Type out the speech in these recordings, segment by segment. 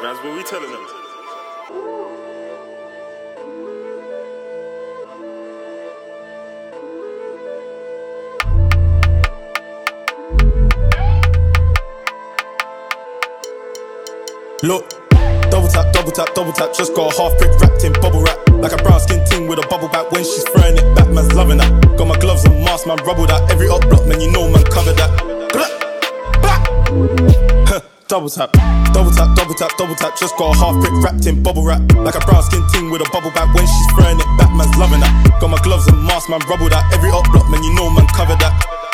That's what we telling them. Look, double tap, just got a half brick wrapped in bubble wrap. Like a brown skin ting with a bubble back. When she's throwing it back, man's loving that. Got my gloves and mask, man, rubble that. Every up block, man, you know, man, cover that. Double tap, just got a half brick wrapped in bubble wrap. Like a brown skin ting with a bubble back. When she's throwing it back, man's loving that. Got my gloves and mask, man, rubble that. Every up block, man, you know, man, cover that.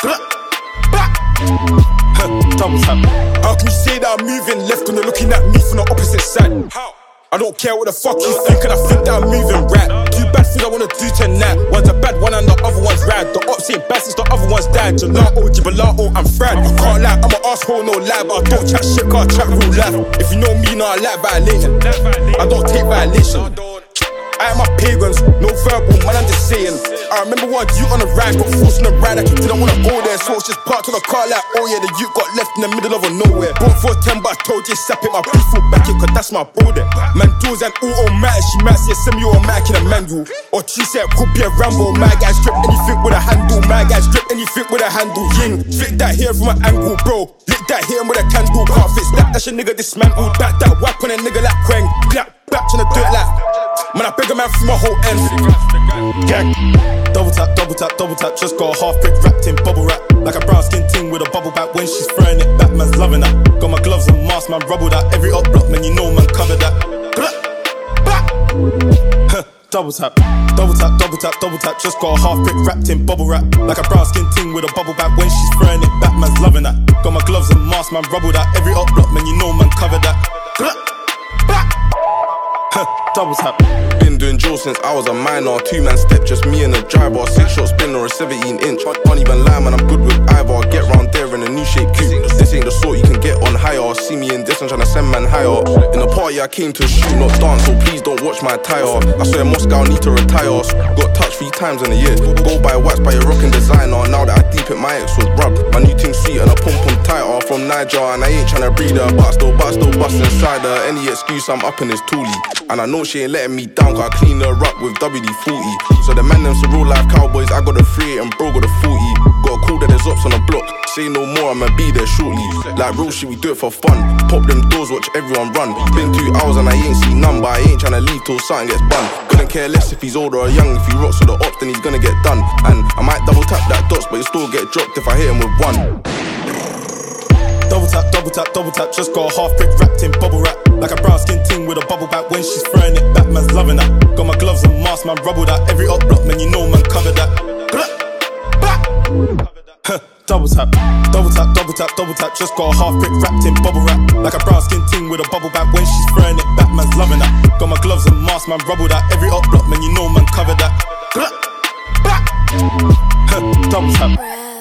Double tap. How can you say that I'm moving left when you're looking at me from the opposite side? How? I don't care what the fuck you think, and I think that I'm moving right. Two bad things I wanna do tonight. One's a bad one and the other one's rad. The ops ain't bad since the other one's died. Gelato, gibalato, I'm fried. I can't lie, I'm an asshole, no lie, but I don't chat shit, cause I chat real life. If you know me, no, I like violating. I don't take violation. I am my pagans, no verbal, man, I'm just saying. I remember one you on the ride, got forced on the ride, like he didn't wanna go there. So it's just parked on the car like, oh yeah, the youth got left in the middle of a nowhere. Bought for 10, but I told you, sap it, my beef will back it, cause that's my bro there. Man, doors and automatic, she might say semi-automatic in a manual. Or she said, could be a Rambo, my guy strip anything with a handle. My guy strip anything with a handle. Ying, flick that hair from an angle, bro. Lick that hair with a candle, can't fix that, that's your nigga dismantled. Back that whack on a nigga like Quang. Clap, back to the dirt like. Man, I beg a man through my whole end. Gang. Double tap, just got a half brick wrapped in bubble wrap. Like a brown skin ting with a bubble back. When she's throwing it back, man's loving that. Got my gloves and mask, man, rubble that. Every up block, man, you know, man, cover that. Double tap, just got a half brick wrapped in bubble wrap. Like a brown skin ting with a bubble back. When she's throwing it back, man's loving that. Got my gloves and mask, man, rubble that. Every up block, man, you know, man, cover that. Double tap. Been doing drill since I was a minor. 2-man step, just me and the driver. 6-shot spin or a 17-inch. Can't even lie, man, I'm good with either. Get round there in a new shape coupe. This ain't the sort you can get on higher. See me in this, I'm tryna send man higher. In the party I came to shoot, not dance, so please don't watch my tire. I swear Moscow need to retire. Got touched 3 times in a year. Go buy wax by a rockin' designer. Now that I deep it, my ex was rubbed. My new thing sweet and a pum-pum tighter. From Niger and I ain't tryna breed her. But still bust inside her. Any excuse, I'm up in his toolie. And I know she ain't letting me down, cause I clean her up with WD-40. So the man them's the real life cowboys, I got a 3 and bro got a 40. Got a call that there's ops on the block. Say no more, I'ma be there shortly. Like real shit, we do it for fun. Pop them doors, watch everyone run. Been 2 hours and I ain't seen none, but I ain't tryna leave till something gets bun. Couldn't care less if he's old or young. If he rocks with the ops, then he's gonna get done. And I might double tap that dots, but he'll still get dropped if I hit him with one. Double tap, just got a half brick wrapped in bubble wrap. Like a brown skin ting with a bubble back. When she's throwing it back, man's loving that. Got my gloves and mask, man, rubble that. Every up block, man, you know, man, cover that. Double tap, just got a half brick wrapped in bubble wrap. Like a brown skin ting with a bubble back. When she's throwing it back, man's loving that. Got my gloves and mask, man, rubble that. Every up block, man, you know, man, cover that. Double tap.